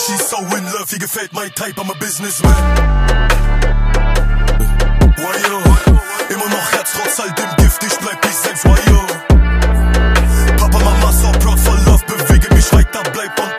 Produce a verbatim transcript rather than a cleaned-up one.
She's so in love, ihr gefällt mein Type, I'm a businessman. Wayo, immer noch Herz trotz all dem Gift, ich bleib ich selbst, wayo. Papa, Mama, so proud for love, bewege mich weiter, bleib on